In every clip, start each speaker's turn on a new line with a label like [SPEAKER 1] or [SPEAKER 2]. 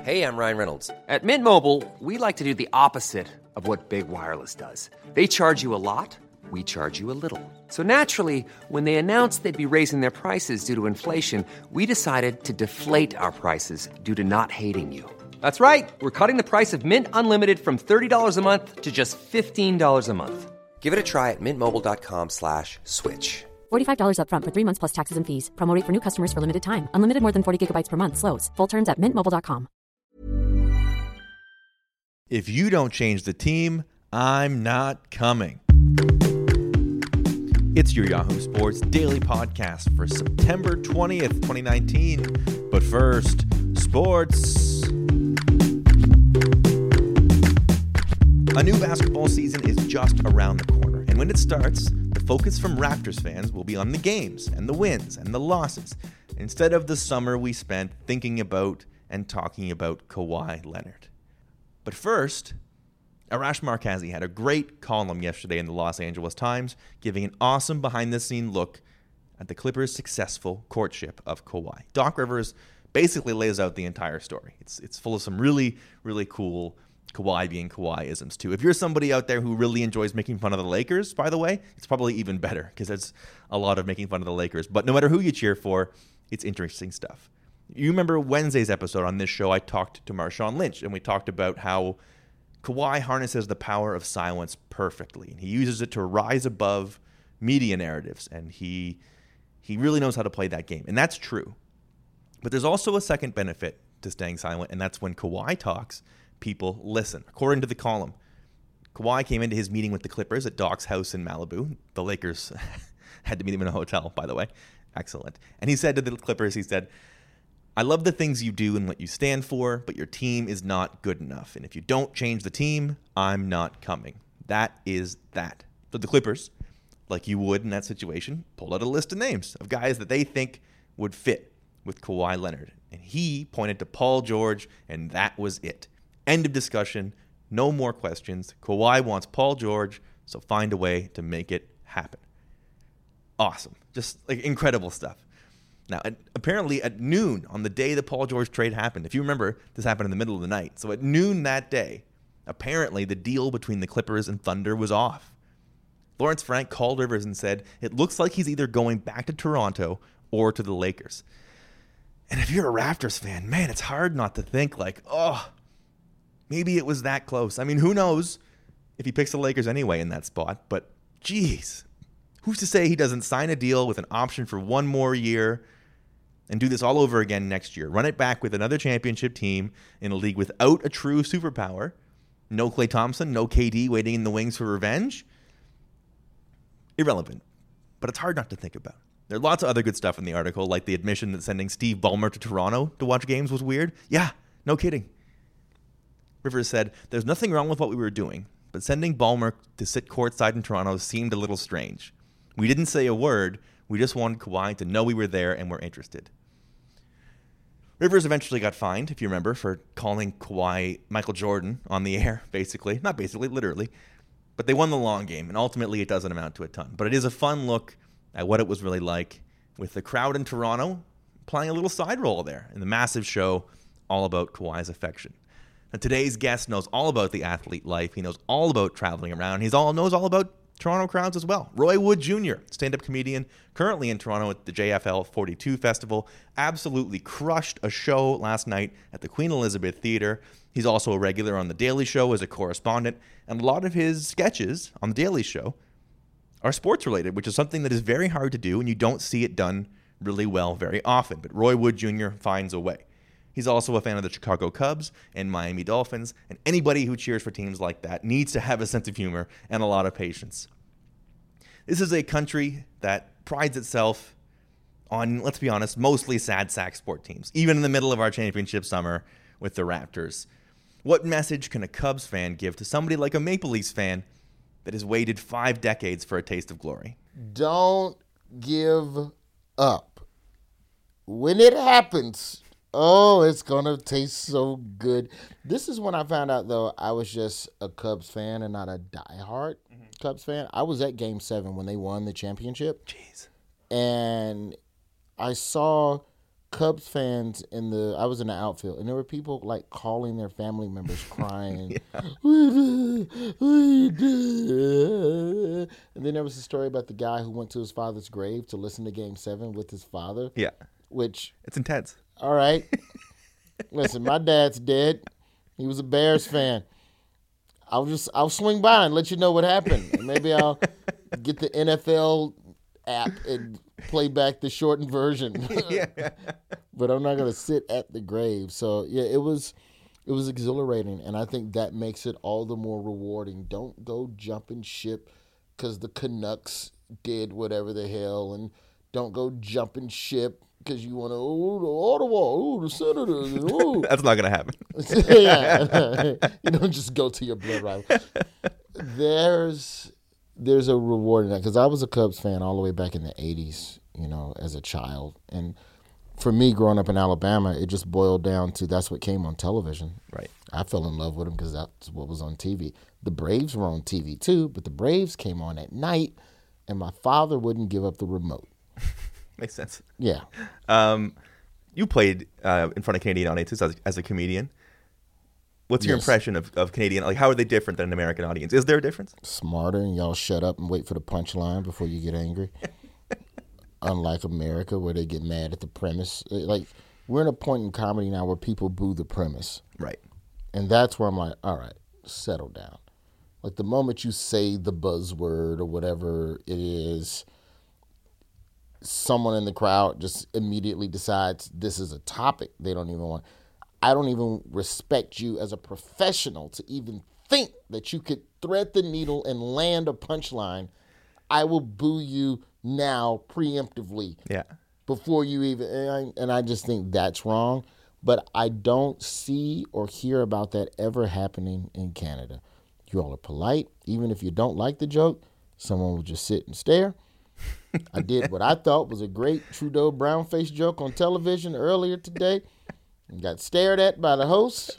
[SPEAKER 1] Hey, I'm Ryan Reynolds.
[SPEAKER 2] At Mint Mobile, we like to do the opposite of what Big Wireless does. They charge you a lot, we charge you a little. So naturally, when they announced they'd be raising their prices due to inflation, we decided to deflate our prices due to not hating you. That's right. We're cutting the price of Mint Unlimited from $30 a month to just $15 a month.
[SPEAKER 1] Give it a try at mintmobile.com/switch.
[SPEAKER 3] $45 up front for 3 months plus taxes and fees. Promo rate for new customers for limited time. Unlimited more than 40 gigabytes per month. Slows full terms at mintmobile.com.
[SPEAKER 4] If you don't change the team, I'm not coming. It's your Yahoo Sports daily podcast for September 20th, 2019. But first, sports. A new basketball season is just around the corner. And when it starts, the focus from Raptors fans will be on the games and the wins and the losses, instead of the summer we spent thinking about and talking about Kawhi Leonard. But first, Arash Markazi had a great column yesterday in the Los Angeles Times, giving an awesome behind-the-scene look at the Clippers' successful courtship of Kawhi. Doc Rivers basically lays out the entire story. It's full of some really, really cool Kawhi being Kawhi-isms too. If you're somebody out there who really enjoys making fun of the Lakers, by the way, it's probably even better because there's a lot of making fun of the Lakers. But no matter who you cheer for, it's interesting stuff. You remember Wednesday's episode on this show, I talked to Marshawn Lynch, and we talked about how Kawhi harnesses the power of silence perfectly. He uses it to rise above media narratives, and he really knows how to play that game. And that's true. But there's also a second benefit to staying silent, and that's when Kawhi talks, people listen. According to the column, Kawhi came into his meeting with the Clippers at Doc's house in Malibu. The Lakers had to meet him in a hotel, by the way. Excellent. And he said to the Clippers, he said, "I love the things you do and what you stand for, but your team is not good enough. And if you don't change the team, I'm not coming." That is that. So the Clippers, like you would in that situation, pulled out a list of names of guys that they think would fit with Kawhi Leonard. And he pointed to Paul George, and that was it. End of discussion. No more questions. Kawhi wants Paul George, so find a way to make it happen. Awesome. Just like incredible stuff. Now, apparently at noon on the day the Paul George trade happened, if you remember, this happened in the middle of the night. So at noon that day, apparently the deal between the Clippers and Thunder was off. Lawrence Frank called Rivers and said, "It looks like he's either going back to Toronto or to the Lakers." And if you're a Raptors fan, man, it's hard not to think like, oh, maybe it was that close. I mean, who knows if he picks the Lakers anyway in that spot, but geez, who's to say he doesn't sign a deal with an option for one more year and do this all over again next year? Run it back with another championship team in a league without a true superpower. No Klay Thompson, no KD waiting in the wings for revenge. Irrelevant. But it's hard not to think about. There are lots of other good stuff in the article, like the admission that sending Steve Ballmer to Toronto to watch games was weird. Yeah, no kidding. Rivers said, "There's nothing wrong with what we were doing, but sending Ballmer to sit courtside in Toronto seemed a little strange. We didn't say a word. We just wanted Kawhi to know we were there and were interested." Rivers eventually got fined, if you remember, for calling Kawhi Michael Jordan on the air, basically. Not basically, literally. But they won the long game, and ultimately it doesn't amount to a ton. But it is a fun look at what it was really like with the crowd in Toronto playing a little side role there in the massive show all about Kawhi's affection. Now, today's guest knows all about the athlete life. He knows all about traveling around. He knows all about Toronto crowds as well. Roy Wood Jr., stand-up comedian, currently in Toronto at the JFL 42 Festival, absolutely crushed a show last night at the Queen Elizabeth Theatre. He's also a regular on The Daily Show as a correspondent, and a lot of his sketches on The Daily Show are sports-related, which is something that is very hard to do, and you don't see it done really well very often. But Roy Wood Jr. finds a way. He's also a fan of the Chicago Cubs and Miami Dolphins, and anybody who cheers for teams like that needs to have a sense of humor and a lot of patience. This is a country that prides itself on, let's be honest, mostly sad sack sport teams, even in the middle of our championship summer with the Raptors. What message can a Cubs fan give to somebody like a Maple Leafs fan that has waited 5 decades for a taste of glory?
[SPEAKER 5] Don't give up. When it happens, oh, it's going to taste so good. This is when I found out, though, I was just a Cubs fan and not a diehard Cubs fan. I was at Game 7 when they won the championship.
[SPEAKER 4] Jeez.
[SPEAKER 5] And I saw Cubs fans I was in the outfield, and there were people like calling their family members, crying. We did. And then there was a story about the guy who went to his father's grave to listen to Game 7 with his father.
[SPEAKER 4] Yeah.
[SPEAKER 5] Which,
[SPEAKER 4] it's intense.
[SPEAKER 5] All right. Listen, my dad's dead. He was a Bears fan. I'll swing by and let you know what happened. And maybe I'll get the NFL app and play back the shortened version.
[SPEAKER 4] Yeah.
[SPEAKER 5] But I'm not gonna sit at the grave. So yeah, it was exhilarating, and I think that makes it all the more rewarding. Don't go jumping ship because the Canucks did whatever the hell, and don't go jumping ship because you want to the Ottawa, the Senators.
[SPEAKER 4] That's not gonna happen.
[SPEAKER 5] Yeah, you don't just go to your blood rival. There's a reward in that, because I was a Cubs fan all the way back in the 80s, as a child. And for me, growing up in Alabama, it just boiled down to that's what came on television.
[SPEAKER 4] Right.
[SPEAKER 5] I fell in love with them because that's what was on TV. The Braves were on TV too, but the Braves came on at night, and my father wouldn't give up the remote.
[SPEAKER 4] Makes sense.
[SPEAKER 5] Yeah.
[SPEAKER 4] You played in front of Canadian audiences as a comedian. What's your impression of Canadian? Like, how are they different than an American audience? Is there a difference?
[SPEAKER 5] Smarter, and y'all shut up and wait for the punchline before you get angry. Unlike America, where they get mad at the premise. Like, we're in a point in comedy now where people boo the premise.
[SPEAKER 4] Right.
[SPEAKER 5] And that's where I'm like, all right, settle down. Like, the moment you say the buzzword or whatever it is, someone in the crowd just immediately decides this is a topic they don't even want. I don't even respect you as a professional to even think that you could thread the needle and land a punchline. I will boo you now preemptively.
[SPEAKER 4] Yeah.
[SPEAKER 5] Before you even, and I just think that's wrong. But I don't see or hear about that ever happening in Canada. You all are polite. Even if you don't like the joke, someone will just sit and stare. I did what I thought was a great Trudeau brown-faced joke on television earlier today. And got stared at by the host,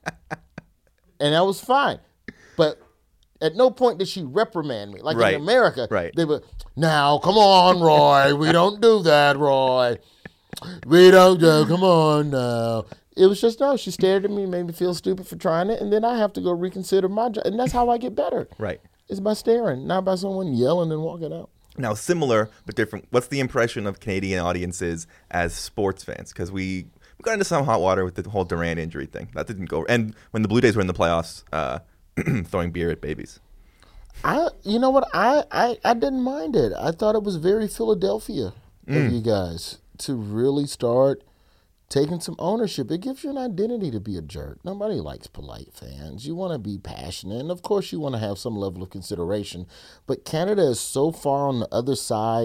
[SPEAKER 5] and that was fine. But at no point did she reprimand me. Like
[SPEAKER 4] right.
[SPEAKER 5] in America,
[SPEAKER 4] right.
[SPEAKER 5] They were, now, come on, Roy. We don't do that, Roy. We don't do, come on now. It was just, no, she stared at me, made me feel stupid for trying it, and then I have to go reconsider my job. And that's how I get better.
[SPEAKER 4] Right.
[SPEAKER 5] It's by staring, not by someone yelling and walking out.
[SPEAKER 4] Now, similar but different, what's the impression of Canadian audiences as sports fans? Because we got into some hot water with the whole Durant injury thing. That didn't go. And when the Blue Jays were in the playoffs, throwing beer at babies.
[SPEAKER 5] You know what? I didn't mind it. I thought it was very Philadelphia of you guys to really start taking some ownership. It gives you an identity to be a jerk. Nobody likes polite fans. You want to be passionate. And, of course, you want to have some level of consideration. But Canada is so far on the other side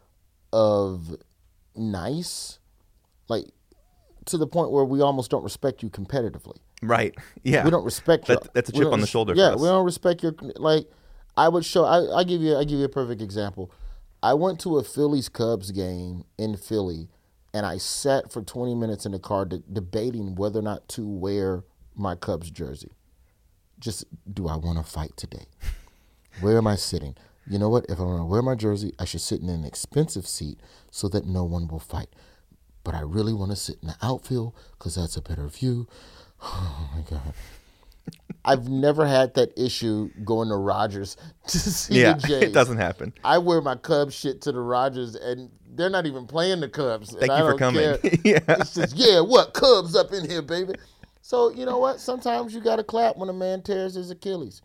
[SPEAKER 5] of nice, like, to the point where we almost don't respect you competitively.
[SPEAKER 4] Right. Yeah.
[SPEAKER 5] We don't respect you.
[SPEAKER 4] That's a chip on the shoulder
[SPEAKER 5] yeah,
[SPEAKER 4] for us.
[SPEAKER 5] we don't respect your, like, I would show, I give you a perfect example. I went to a Phillies-Cubs game in Philly, and I sat for 20 minutes in the car debating whether or not to wear my Cubs jersey. Just, do I want to fight today? Where am I sitting? You know what? If I want to wear my jersey, I should sit in an expensive seat so that no one will fight. But I really want to sit in the outfield because that's a better view. Oh, my God. I've never had that issue going to Rogers to see the Jays.
[SPEAKER 4] It doesn't happen.
[SPEAKER 5] I wear my Cubs shit to the Rogers, and they're not even playing the Cubs.
[SPEAKER 4] Thank you for coming.
[SPEAKER 5] Yeah. It's just, what, Cubs up in here, baby. So, you know what? Sometimes you got to clap when a man tears his Achilles.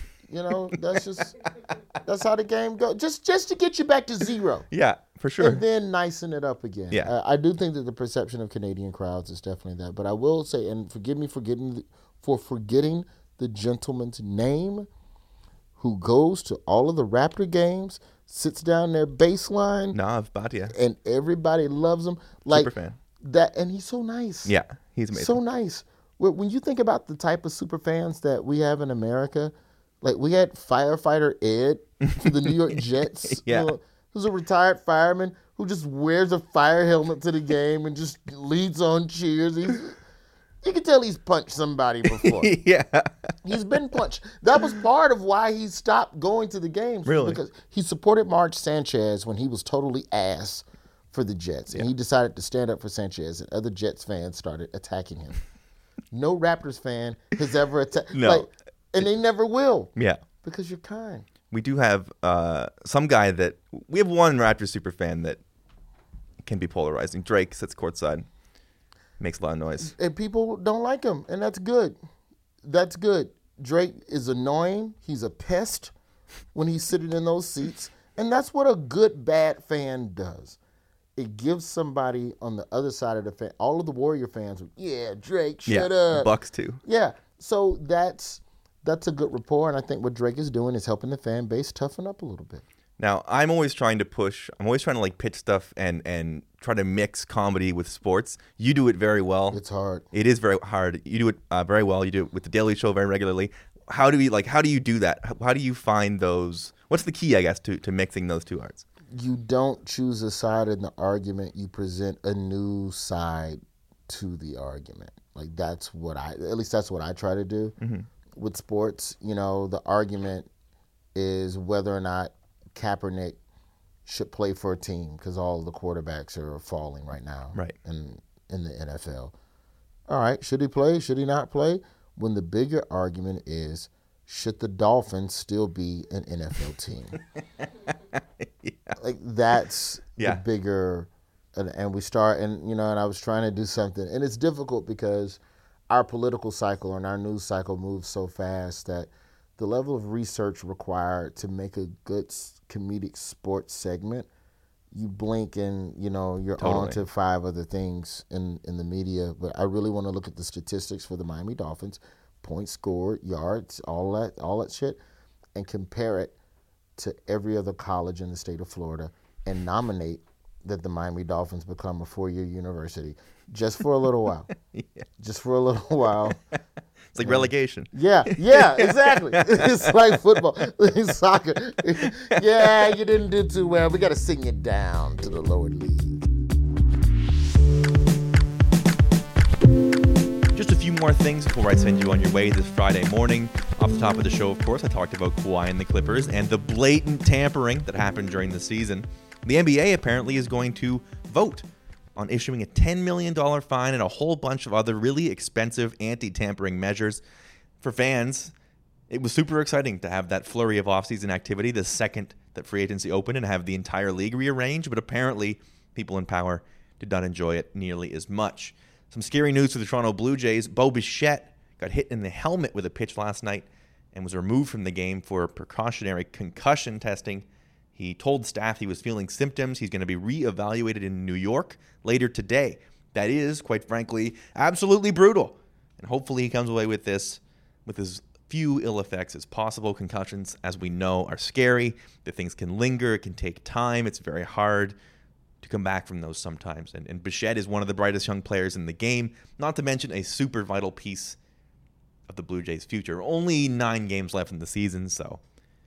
[SPEAKER 5] That's how the game goes. Just to get you back to zero.
[SPEAKER 4] Yeah, for sure.
[SPEAKER 5] And then nicen it up again.
[SPEAKER 4] Yeah.
[SPEAKER 5] I do think that the perception of Canadian crowds is definitely that. But I will say, and forgive me for forgetting the gentleman's name, who goes to all of the Raptor games, sits down their baseline.
[SPEAKER 4] Nav Bhatia.
[SPEAKER 5] And everybody loves him. Like,
[SPEAKER 4] super fan.
[SPEAKER 5] That, and he's so nice.
[SPEAKER 4] Yeah, he's amazing.
[SPEAKER 5] So nice. When you think about the type of super fans that we have in America, like we had firefighter Ed for the New York Jets,
[SPEAKER 4] yeah.
[SPEAKER 5] Who's a retired fireman who just wears a fire helmet to the game and just leads on cheers. You can tell he's punched somebody before.
[SPEAKER 4] Yeah.
[SPEAKER 5] He's been punched. That was part of why he stopped going to the games.
[SPEAKER 4] Really?
[SPEAKER 5] Because he supported Marge Sanchez when he was totally ass for the Jets, and he decided to stand up for Sanchez, and other Jets fans started attacking him. No Raptors fan has ever attacked.
[SPEAKER 4] No.
[SPEAKER 5] And they never will.
[SPEAKER 4] Yeah.
[SPEAKER 5] Because you're kind.
[SPEAKER 4] We do have some guy that we have one Raptors super fan that can be polarizing. Drake sits courtside, makes a lot of noise,
[SPEAKER 5] and people don't like him, and that's good. That's good. Drake is annoying. He's a pest when he's sitting in those seats, and that's what a good bad fan does. It gives somebody on the other side of the fan. All of the Warrior fans, Drake, shut up.
[SPEAKER 4] Bucks too.
[SPEAKER 5] Yeah, so that's a good rapport, and I think what Drake is doing is helping the fan base toughen up a little bit.
[SPEAKER 4] Now, I'm always trying to like pitch stuff and try to mix comedy with sports. You do it very well.
[SPEAKER 5] It's hard.
[SPEAKER 4] It is very hard. You do it very well. You do it with the Daily Show very regularly. How do you do that? How do you find those? What's the key, I guess, to mixing those two arts?
[SPEAKER 5] You don't choose a side in the argument. You present a new side to the argument. Like that's what I try to do with sports. You know, the argument is whether or not Kaepernick should play for a team because all of the quarterbacks are falling right now in the NFL. All right, should he play? Should he not play? When the bigger argument is, should the Dolphins still be an NFL team? Like that's the bigger, and we start, and I was trying to do something, and it's difficult because our political cycle and our news cycle moves so fast that the level of research required to make a good comedic sports segment, you blink and you're on to 5 other things in the media. But I really want to look at the statistics for the Miami Dolphins, points scored, yards, all that shit, and compare it to every other college in the state of Florida and nominate that the Miami Dolphins become a 4-year university just for a little while. Just for a little while.
[SPEAKER 4] It's like relegation.
[SPEAKER 5] Yeah, exactly. It's like football. It's soccer. Yeah, you didn't do too well. We got to sing you down to the lower league.
[SPEAKER 4] Just a few more things before I send you on your way this Friday morning. Off the top of the show, of course, I talked about Kawhi and the Clippers and the blatant tampering that happened during the season. The NBA apparently is going to vote on issuing a $10 million fine and a whole bunch of other really expensive anti-tampering measures. For fans, it was super exciting to have that flurry of offseason activity the second that free agency opened and have the entire league rearranged, but apparently people in power did not enjoy it nearly as much. Some scary news for the Toronto Blue Jays. Bo Bichette got hit in the helmet with a pitch last night and was removed from the game for precautionary concussion testing. He told staff he was feeling symptoms. He's going to be reevaluated in New York later today. That is, quite frankly, absolutely brutal. And hopefully he comes away with this with as few ill effects as possible. Concussions, as we know, are scary. The things can linger. It can take time. It's very hard to come back from those sometimes. And Bichette is one of the brightest young players in the game, not to mention a super vital piece of the Blue Jays' future. Only 9 games left in the season, so,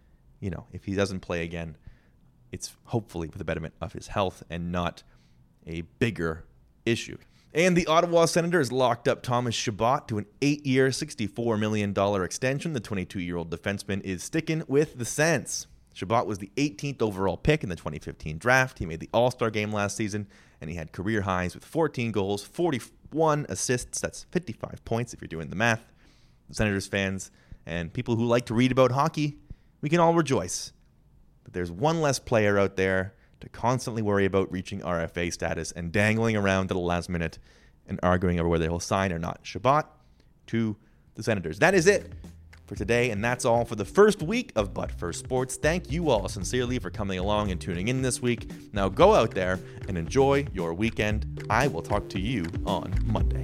[SPEAKER 4] if he doesn't play again, it's hopefully for the betterment of his health and not a bigger issue. And the Ottawa Senators locked up Thomas Chabot to an 8-year, $64 million extension. The 22-year-old defenseman is sticking with the Sens. Chabot was the 18th overall pick in the 2015 draft. He made the All-Star game last season, and he had career highs with 14 goals, 41 assists. That's 55 points if you're doing the math. The Senators fans and people who like to read about hockey, we can all rejoice that there's one less player out there to constantly worry about reaching RFA status and dangling around to the last minute and arguing over whether he'll sign or not. Chabot to the Senators. That is it for today, and that's all for the first week of But First Sports. Thank you all sincerely for coming along and tuning in this week. Now go out there and enjoy your weekend. I will talk to you on Monday.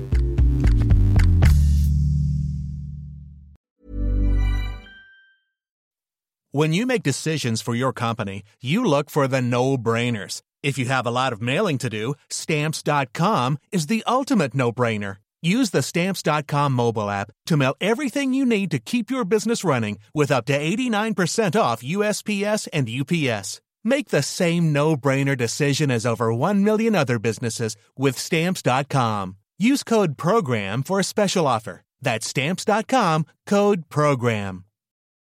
[SPEAKER 1] When you make decisions for your company, you look for the no-brainers. If you have a lot of mailing to do, Stamps.com is the ultimate no-brainer. Use the Stamps.com mobile app to mail everything you need to keep your business running with up to 89% off USPS and UPS. Make the same no-brainer decision as over 1 million other businesses with Stamps.com. Use code PROGRAM for a special offer. That's Stamps.com, code PROGRAM.